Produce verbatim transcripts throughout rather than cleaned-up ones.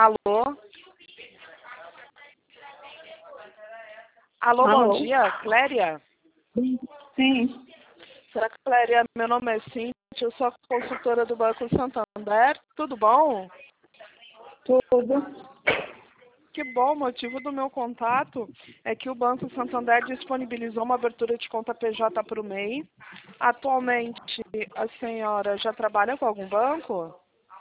Alô? Alô, Alô? bom dia, Cléria? Sim, Será que Cléria, meu nome é Cíntia, eu sou a consultora do Banco Santander, tudo bom? tudo. Que bom, o motivo do meu contato é que o Banco Santander disponibilizou uma abertura de conta P J para o M E I. Atualmente, a senhora já trabalha com algum banco?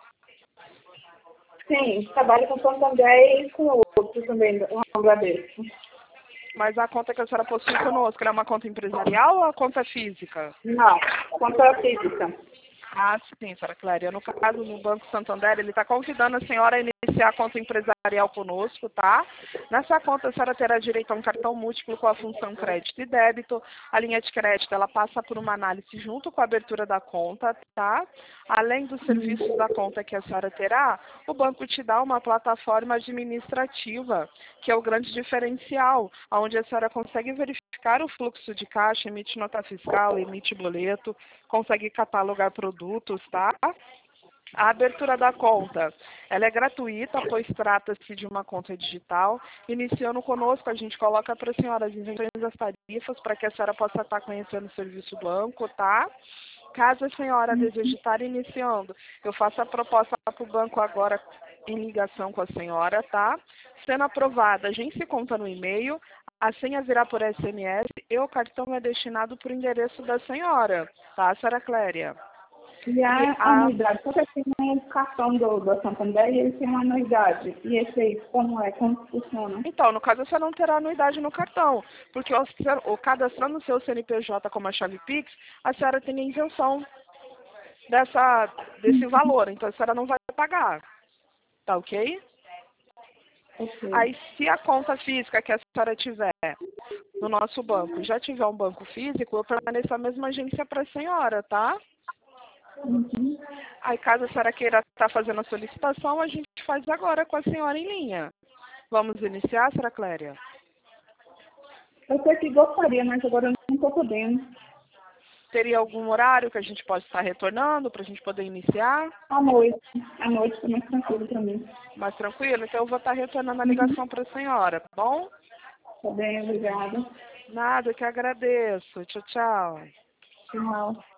Sim, trabalho com Santander e com outros também, eu agradeço. Mas a conta que a senhora possui conosco é uma conta empresarial ou a conta física? Não, conta física. Ah, sim, senhora Cléria. No caso, no Banco Santander, ele está convidando a senhora a iniciar a conta empresarial conosco, tá? Nessa conta, a senhora terá direito a um cartão múltiplo com a função crédito e débito. A linha de crédito, ela passa por uma análise junto com a abertura da conta, tá? Além dos serviços da conta que a senhora terá, o banco te dá uma plataforma administrativa, que é o grande diferencial, onde a senhora consegue verificar o fluxo de caixa, emite nota fiscal, emite boleto, consegue catalogar produtos, tá? A abertura da conta, ela é gratuita, pois trata-se de uma conta digital. Iniciando conosco, a gente coloca para a senhora as isenções das tarifas, para que a senhora possa estar conhecendo o serviço do banco, tá? Caso a senhora deseje estar iniciando, eu faço a proposta para o banco agora em ligação com a senhora, tá? Sendo aprovada, a gente se conta no e-mail, a senha virá por S M S e o cartão é destinado para o endereço da senhora, tá, senhora Cléria? E E a a anuidade, porque tem um cartão do, do Santander e ele tem uma anuidade. E esse aí, como é? Como funciona? Então, no caso, você não terá anuidade no cartão, porque o, o cadastrando o seu C N P J como a chave Pix, a senhora tem a isenção dessa, desse valor, então a senhora não vai pagar, tá ok? Ok. Aí, se a conta física que a senhora tiver no nosso banco já tiver um banco físico, eu permaneço a mesma agência para a senhora, tá? Uhum. Aí, caso a senhora queira estar fazendo a solicitação, a gente faz agora com a senhora em linha. Vamos iniciar, senhora Cléria? Eu sei que gostaria, mas agora eu não estou podendo. Teria algum horário que a gente pode estar retornando para a gente poder iniciar? À noite. À noite está mais tranquilo para mim. Mais tranquilo? Então eu vou estar retornando a Uhum. ligação para a senhora, tá bom? Tá bem, obrigada. Nada, que agradeço. Tchau, tchau. Tchau.